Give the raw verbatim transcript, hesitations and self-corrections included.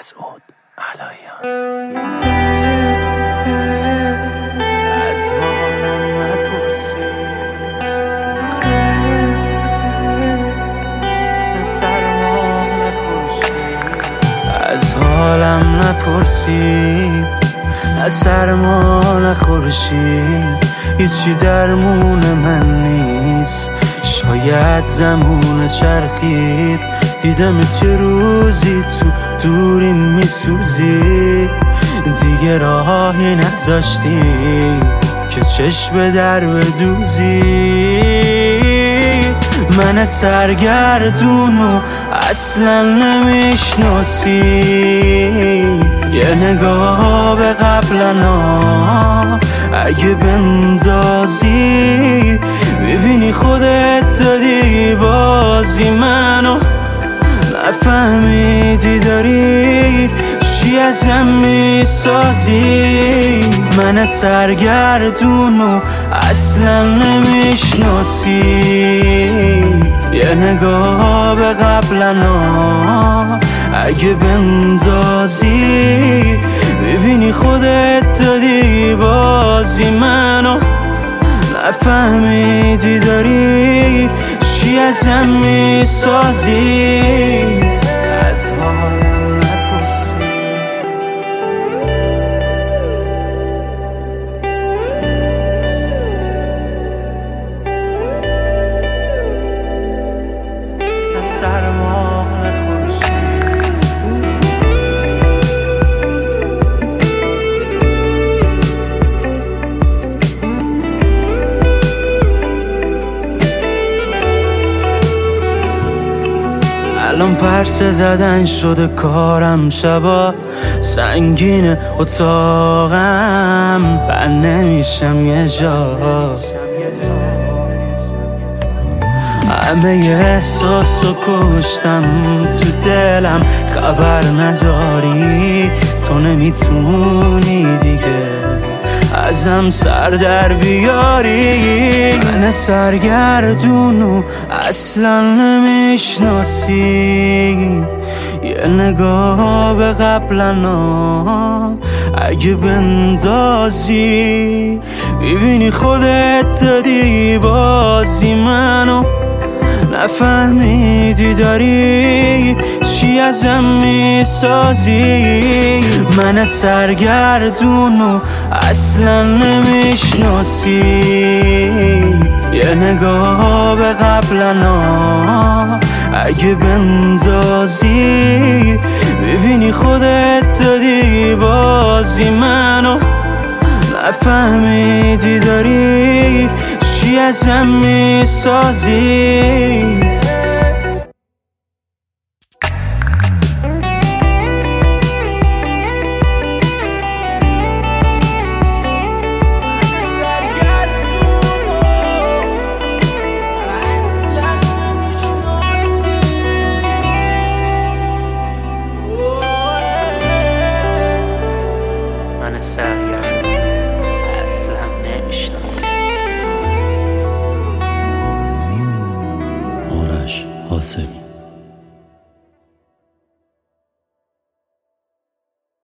مسعود علایان. از حالم نپرسید، نه سرما نه خورشید، هیچی درمون من نیست. شاید زمون چرخید، دیدم چه روزی تو دوری میسوزی. دیگه راهی نذاشتی که چشم در بدوزی. من سرگردونو اصلا نمیشناسی، یه نگاه به قبلنا اگه بندازی میبینی خودت دادی بازی. منو نفهمیدی داری چی ازم میسازی. من سرگردونو اصلا نمیشناسی، یه نگاه به قبلنا اگه بندازی میبینی خودت دادی بازی. منو نفهمیدی داری چی ازم میسازی. از حالم نپرسی. نه سرما نه خورشید. الان پرسه زدن شده کارم، شبا سنگین اتاقم، بند نمیشم یه جا. همه احساسو کشتم تو دلم، خبر نداری تو نمیتونی دیگه ازم سر در بیاری. من سرگردونو اصلا نمیشناسی، یه نگاه به قبلنا اگه بندازی ببینی خودت دادی بازی. منو نفهمیدی داری چی ازم میسازی. من سرگردونو اصلا نمیشناسی، یه نگاه به قبلنا اگه بندازی ببینی خودت دادی بازی. منو نفهمیدی داری چی ازم میسازی.